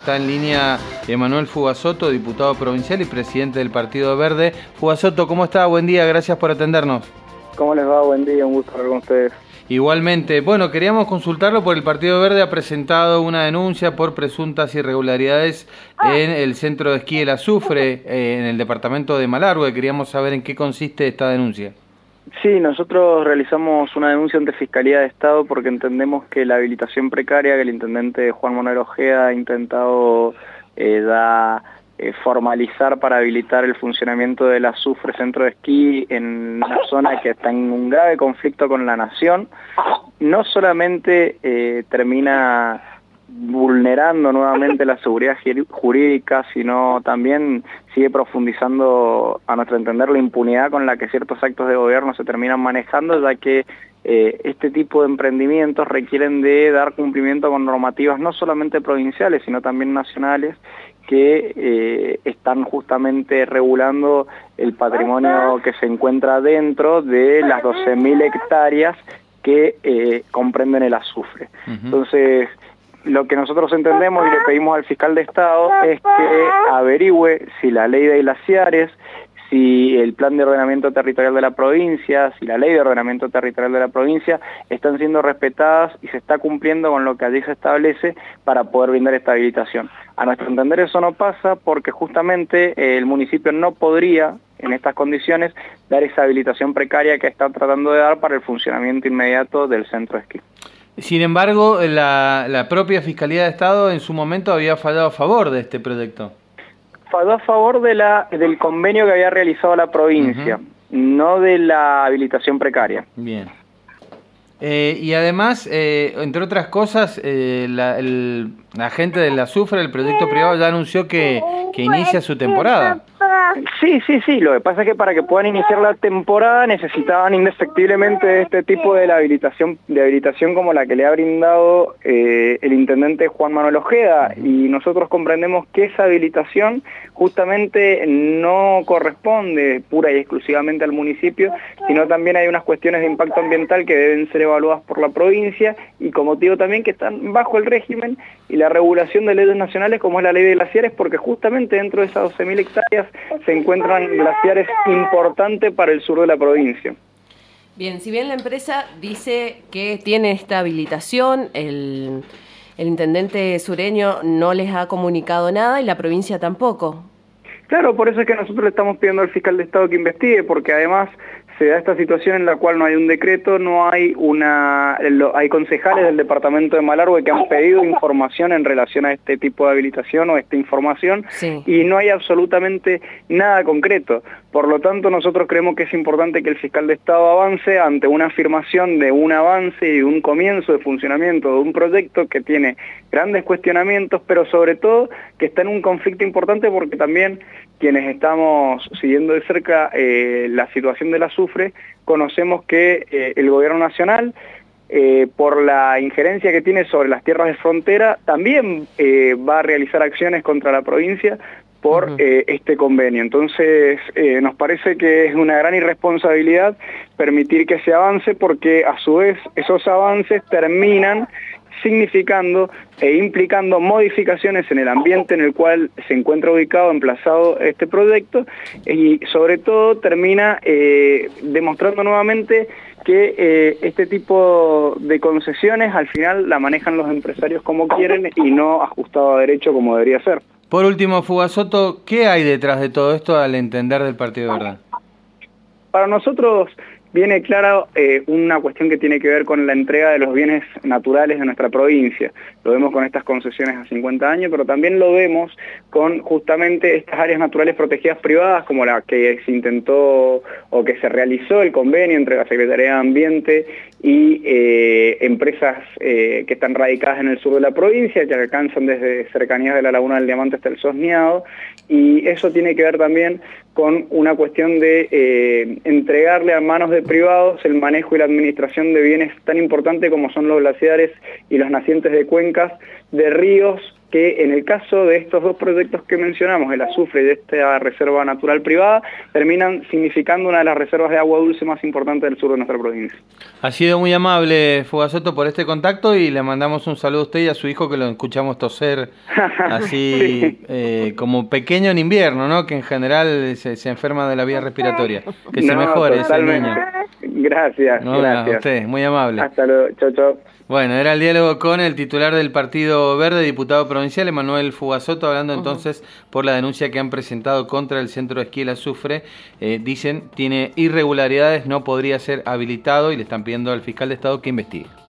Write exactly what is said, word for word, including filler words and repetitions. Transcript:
Está en línea Emanuel Fugazzotto, diputado provincial y presidente del Partido Verde. Fugazzotto, ¿cómo está? Buen día, gracias por atendernos. ¿Cómo les va? Buen día, un gusto hablar con ustedes. Igualmente. Bueno, queríamos consultarlo porque el Partido Verde ha presentado una denuncia por presuntas irregularidades en el centro de esquí El Azufre, eh, en el departamento de Malargüe. Queríamos saber en qué consiste esta denuncia. Sí, nosotros realizamos una denuncia ante Fiscalía de Estado porque entendemos que la habilitación precaria que el intendente Juan Manuel Ojeda ha intentado eh, da, eh, formalizar para habilitar el funcionamiento del Azufre Centro de Esquí en una zona que está en un grave conflicto con la nación, no solamente eh, termina vulnerando nuevamente la seguridad jurídica, sino también sigue profundizando, a nuestro entender, la impunidad con la que ciertos actos de gobierno se terminan manejando, ya que eh, este tipo de emprendimientos requieren de dar cumplimiento con normativas no solamente provinciales, sino también nacionales, que eh, están justamente regulando el patrimonio que se encuentra dentro de las doce mil hectáreas que eh, comprenden el azufre. Uh-huh. Entonces, lo que nosotros entendemos y le pedimos al fiscal de Estado es que averigüe si la ley de glaciares, si el plan de ordenamiento territorial de la provincia, si la ley de ordenamiento territorial de la provincia están siendo respetadas y se está cumpliendo con lo que allí se establece para poder brindar esta habilitación. A nuestro entender eso no pasa porque justamente eh, el municipio no podría, en estas condiciones, dar esa habilitación precaria que está tratando de dar para el funcionamiento inmediato del centro de esquí. Sin embargo, la, la propia Fiscalía de Estado en su momento había fallado a favor de este proyecto. Falló a favor de la, del convenio que había realizado la provincia, uh-huh. no de la habilitación precaria. Bien. Eh, y además, eh, entre otras cosas, eh, la, el, la gente del Azufre, el proyecto privado, ya anunció que, que inicia su temporada. Sí, sí, sí. Lo que pasa es que para que puedan iniciar la temporada necesitaban indefectiblemente este tipo de la habilitación, de habilitación como la que le ha brindado eh, el intendente Juan Manuel Ojeda, y nosotros comprendemos que esa habilitación justamente no corresponde pura y exclusivamente al municipio, sino también hay unas cuestiones de impacto ambiental que deben ser evaluadas por la provincia y como digo también que están bajo el régimen y la regulación de leyes nacionales como es la ley de glaciares, porque justamente dentro de esas doce mil hectáreas se encuentran glaciares importantes para el sur de la provincia. Bien, si bien la empresa dice que tiene esta habilitación, el, el intendente sureño no les ha comunicado nada y la provincia tampoco. Claro, por eso es que nosotros le estamos pidiendo al fiscal de Estado que investigue, porque además se da esta situación en la cual no hay un decreto, no hay una, hay concejales del departamento de Malargüe que han pedido información en relación a este tipo de habilitación o esta información, sí. y no hay absolutamente nada concreto. Por lo tanto, nosotros creemos que es importante que el fiscal de Estado avance ante una afirmación de un avance y un comienzo de funcionamiento de un proyecto que tiene grandes cuestionamientos, pero sobre todo que está en un conflicto importante porque también quienes estamos siguiendo de cerca eh, la situación del azufre, conocemos que eh, el gobierno nacional, eh, por la injerencia que tiene sobre las tierras de frontera, también eh, va a realizar acciones contra la provincia por uh-huh. eh, este convenio. Entonces, eh, nos parece que es una gran irresponsabilidad permitir que se avance porque a su vez esos avances terminan significando e implicando modificaciones en el ambiente en el cual se encuentra ubicado, emplazado este proyecto, y sobre todo termina eh, demostrando nuevamente que eh, este tipo de concesiones al final la manejan los empresarios como quieren y no ajustado a derecho como debería ser. Por último, Fugazzotto, ¿qué hay detrás de todo esto al entender del Partido Verde? Para nosotros viene clara eh, una cuestión que tiene que ver con la entrega de los bienes naturales de nuestra provincia. Lo vemos con estas concesiones a cincuenta años, pero también lo vemos con justamente estas áreas naturales protegidas privadas, como la que se intentó o que se realizó el convenio entre la Secretaría de Ambiente y eh, empresas eh, que están radicadas en el sur de la provincia, que alcanzan desde cercanías de la Laguna del Diamante hasta el Sosneado, y eso tiene que ver también con una cuestión de eh, entregarle a manos de privados el manejo y la administración de bienes tan importantes como son los glaciares y los nacientes de cuencas de ríos que en el caso de estos dos proyectos que mencionamos, el azufre y de esta reserva natural privada, terminan significando una de las reservas de agua dulce más importantes del sur de nuestra provincia. Ha sido muy amable, Fugazzotto, por este contacto y le mandamos un saludo a usted y a su hijo, que lo escuchamos toser así sí. eh, como pequeño en invierno, ¿no? Que en general se, se enferma de la vía respiratoria. Que no, se mejore totalmente. Ese niño. Gracias, no, gracias. A usted, muy amable. Hasta luego, chau, chau. Bueno, era el diálogo con el titular del Partido Verde, diputado provincial, Emanuel Fugazzotto, hablando uh-huh. entonces por la denuncia que han presentado contra el centro de esquí El Azufre. Eh, dicen, tiene irregularidades, no podría ser habilitado y le están pidiendo al fiscal de Estado que investigue.